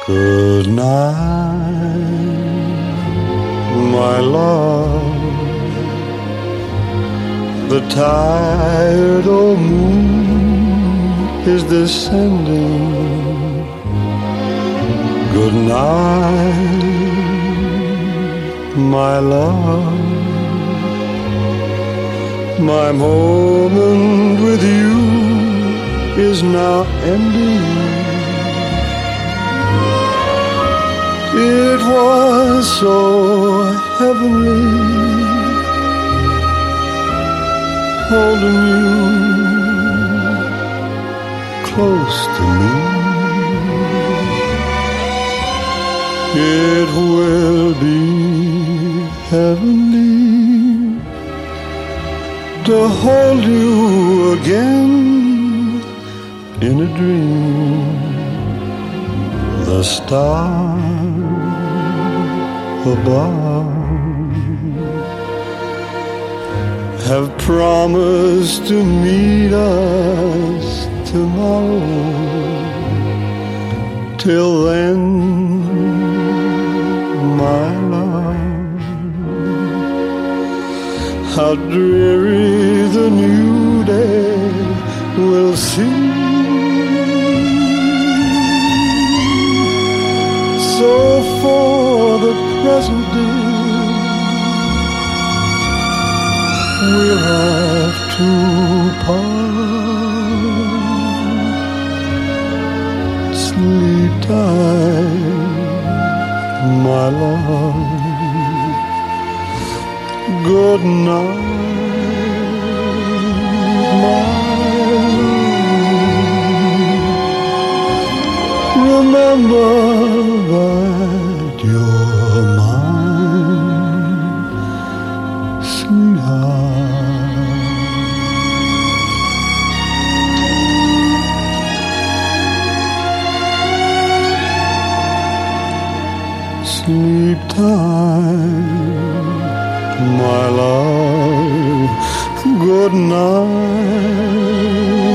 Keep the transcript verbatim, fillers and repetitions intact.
Good night, my love. The tired old moon is descending. Good night, my love. My moment with you is now ending. It was so heavenly holding you close to me. It will be heavenly to hold you again in a dream. The stars above have promised to meet us tomorrow. Till then, my love, how dreary the new day will seem. So for the present, dear, we'll have to part. Sleep tight, my love. Good night, my love. Remember that you're mine, sweetheart. Sleep tight, my love. Good night.